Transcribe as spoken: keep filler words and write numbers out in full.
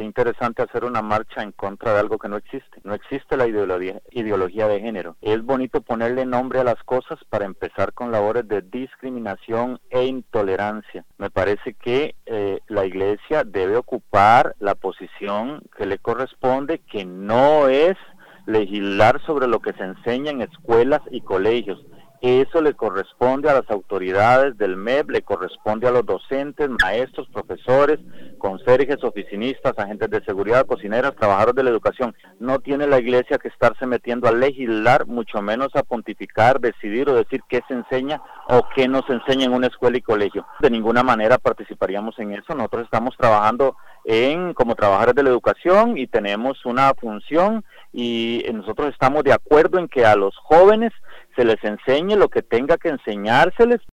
interesante hacer una marcha en contra de algo que no existe. No existe la ideología, ideología de género. Es bonito ponerle nombre a las cosas para empezar con labores de discriminación e intolerancia. Me parece que eh, la Iglesia debe ocupar la posición que le corresponde, que no es legislar sobre lo que se enseña en escuelas y colegios. Eso le corresponde a las autoridades del M E P, le corresponde a los docentes, maestros, profesores, conserjes, oficinistas, agentes de seguridad, cocineras, trabajadores de la educación. No tiene la Iglesia que estarse metiendo a legislar, mucho menos a pontificar, decidir o decir qué se enseña o qué no se enseña en una escuela y colegio. De ninguna manera participaríamos en eso. Nosotros estamos trabajando en como trabajadores de la educación y tenemos una función, y nosotros estamos de acuerdo en que a los jóvenes se les enseñe lo que tenga que enseñárseles,